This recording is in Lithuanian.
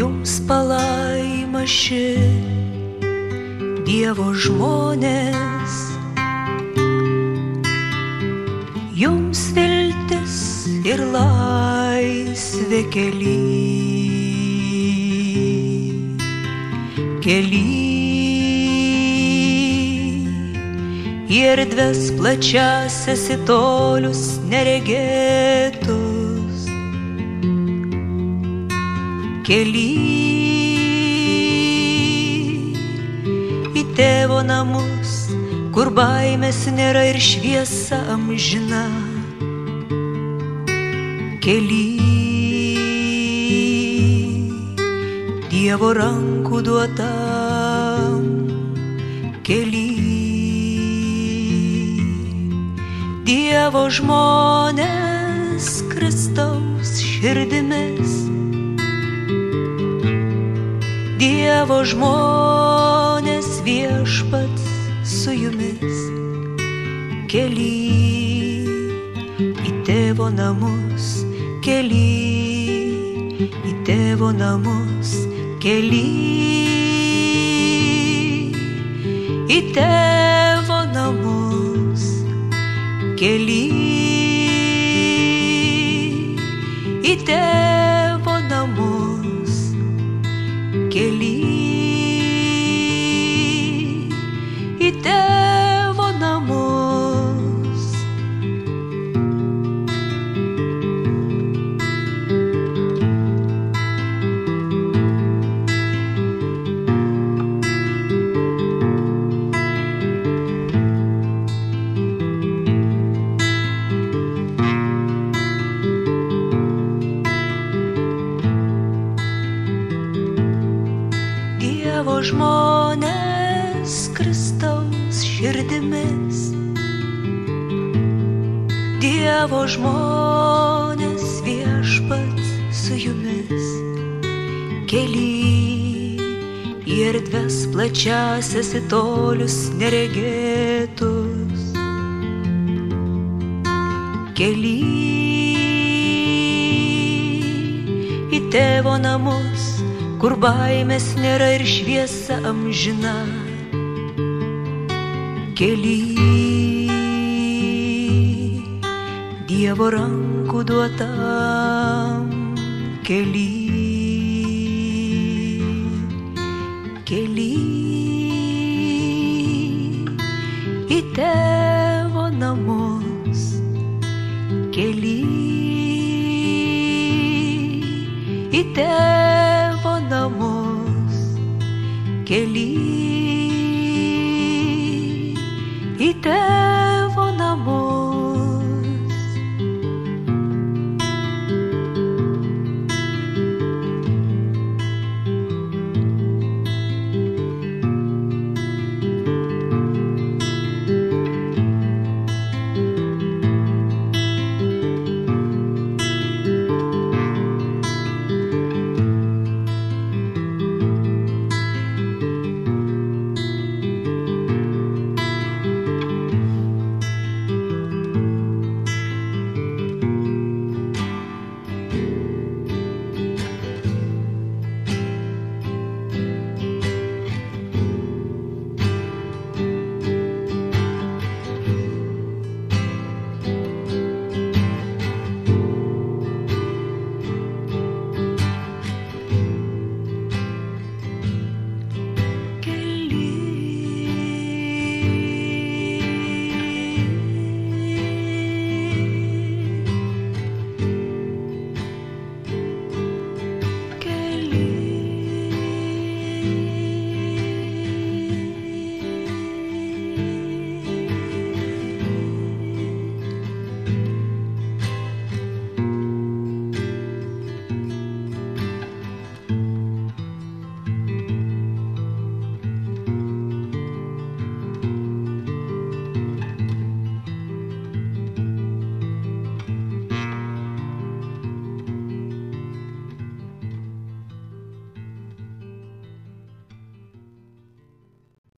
Jums palaima ši, Dievo žmonės, jums viltis ir laisvė kely į erdves plačiasias į tolius neregėtus, kely į tėvo namus, kur baimės nėra ir šviesa amžina, kely Dievo rankų duotam, kely Dievo žmonės Kristaus širdimis, Dievo žmonės viešpats su jumis, kely į tėvo namus, kely į tėvo namus, kely į tėvo namus, kely į tėvo namus, kely į tėvo namus. Dievo žmonės Kristaus širdimis, Dievo žmonės viešpats su jumis, kely į erdves plačiasias į tolius neregėtus, kely į tėvo namus, kur baimės nėra ir šviesa amžina, kely Dievo rankų duotam, kely į tėvo namus, kely į tėvo namus, kely į tėvo